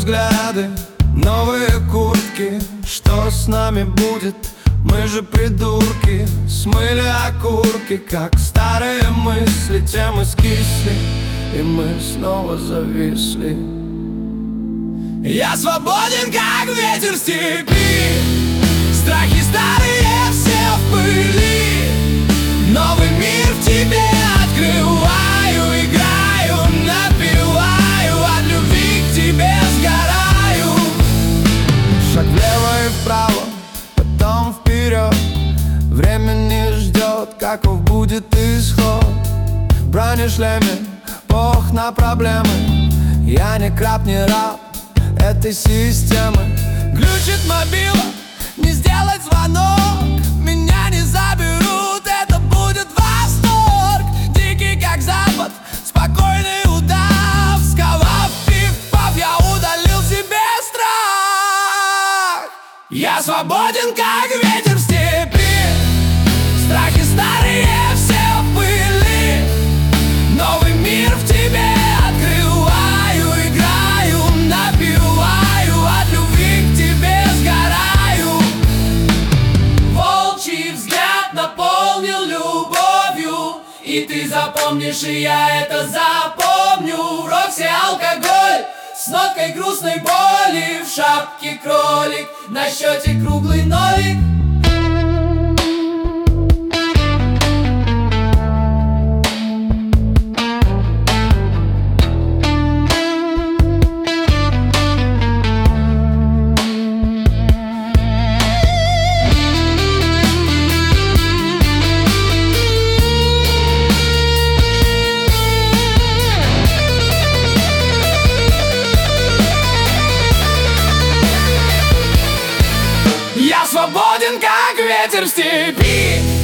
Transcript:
взгляды, новые куртки. Что с нами будет? Мы же придурки. Смыли окурки, как старые мысли. Темы скисли, и мы снова зависли. Я свободен, как ветер в степи. Страхи старые все в пыли. Новый мир в тебе открываю. Играю, напеваю, от любви к тебе сгораю. Шаг влево и вправо, потом вперед. Время не ждет, каков будет исход. В бронешлеме, пох на проблемы. Я ни краб, не раб этой системы. Глючит мобила, не сделать звонок. Меня не заберут, это будет восторг. Дикий как запад, спокойный удав. Сковав пиф-паф, я удалил себе страх. Я свободен, как ветер в степи. Страхи старые все в пыли. Новый мир в тебе открываю. Играю, напеваю, от любви к тебе сгораю. Волчий взгляд наполнил любовью. И ты запомнишь, и я это запомню. В Роксе алкоголь с ноткой грустной боли. В шапке кролик, на счете круглый нолик. Я свободен, как ветер в степи.